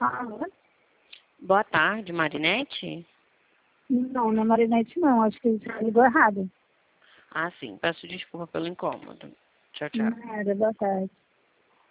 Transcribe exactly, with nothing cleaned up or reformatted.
Alô? Boa tarde, Marinete? Não, não é Marinete não, acho que você ligou errado. Ah, sim. Peço desculpa pelo incômodo. Tchau, tchau. Nada, boa tarde.